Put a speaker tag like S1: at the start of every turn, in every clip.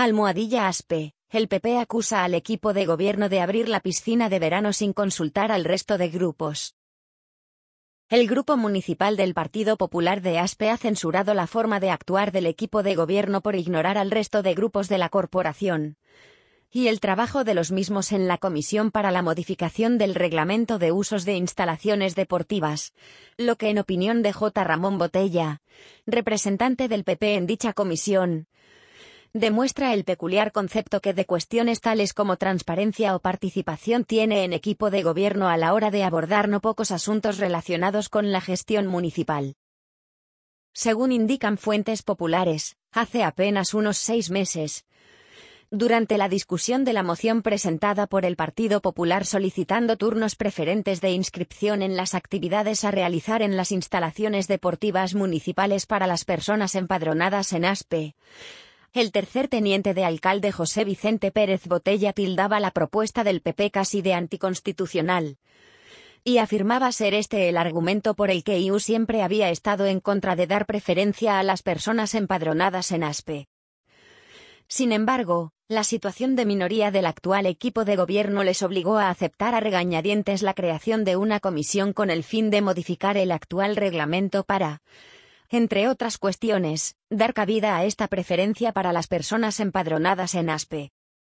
S1: @Aspe, el PP acusa al equipo de gobierno de abrir la piscina de verano sin consultar al resto de grupos. El Grupo Municipal del Partido Popular de Aspe ha censurado la forma de actuar del equipo de gobierno por ignorar al resto de grupos de la corporación y el trabajo de los mismos en la Comisión para la Modificación del Reglamento de Usos de Instalaciones Deportivas, lo que en opinión de J. Ramón Botella, representante del PP en dicha comisión, demuestra el peculiar concepto que de cuestiones tales como transparencia o participación tiene en equipo de gobierno a la hora de abordar no pocos asuntos relacionados con la gestión municipal. Según indican fuentes populares, hace apenas unos 6 meses, durante la discusión de la moción presentada por el Partido Popular solicitando turnos preferentes de inscripción en las actividades a realizar en las instalaciones deportivas municipales para las personas empadronadas en Aspe, el tercer teniente de alcalde José Vicente Pérez Botella tildaba la propuesta del PP casi de anticonstitucional y afirmaba ser este el argumento por el que IU siempre había estado en contra de dar preferencia a las personas empadronadas en Aspe. Sin embargo, la situación de minoría del actual equipo de gobierno les obligó a aceptar a regañadientes la creación de una comisión con el fin de modificar el actual reglamento para, entre otras cuestiones, dar cabida a esta preferencia para las personas empadronadas en Aspe.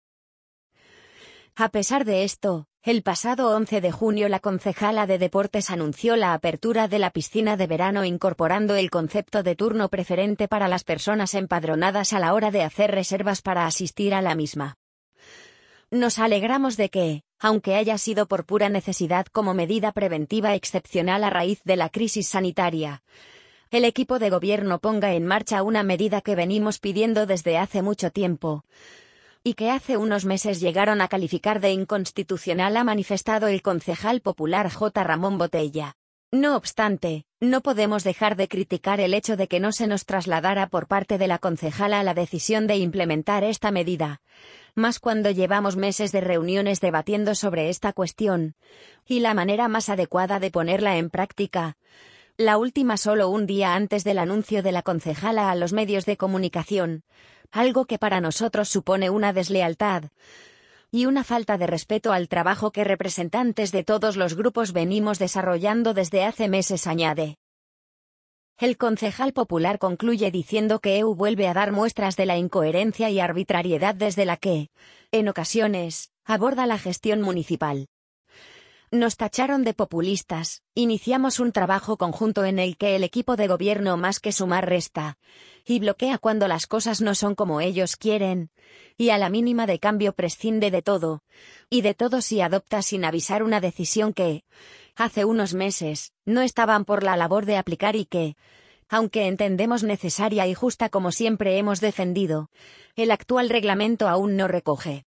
S1: A pesar de esto, el pasado 11 de junio la concejala de Deportes anunció la apertura de la piscina de verano incorporando el concepto de turno preferente para las personas empadronadas a la hora de hacer reservas para asistir a la misma. Nos alegramos de que, aunque haya sido por pura necesidad como medida preventiva excepcional a raíz de la crisis sanitaria, el equipo de gobierno ponga en marcha una medida que venimos pidiendo desde hace mucho tiempo, y que hace unos meses llegaron a calificar de inconstitucional, ha manifestado el concejal popular J. Ramón Botella. No obstante, no podemos dejar de criticar el hecho de que no se nos trasladara por parte de la concejala la decisión de implementar esta medida, más cuando llevamos meses de reuniones debatiendo sobre esta cuestión, y la manera más adecuada de ponerla en práctica. La última solo un día antes del anuncio de la concejala a los medios de comunicación, algo que para nosotros supone una deslealtad y una falta de respeto al trabajo que representantes de todos los grupos venimos desarrollando desde hace meses, añade. El concejal popular concluye diciendo que EU vuelve a dar muestras de la incoherencia y arbitrariedad desde la que, en ocasiones, aborda la gestión municipal. Nos tacharon de populistas, iniciamos un trabajo conjunto en el que el equipo de gobierno más que sumar resta, y bloquea cuando las cosas no son como ellos quieren, y a la mínima de cambio prescinde de todo, y de todo si adopta sin avisar una decisión que, hace unos meses, no estaban por la labor de aplicar y que, aunque entendemos necesaria y justa como siempre hemos defendido, el actual reglamento aún no recoge.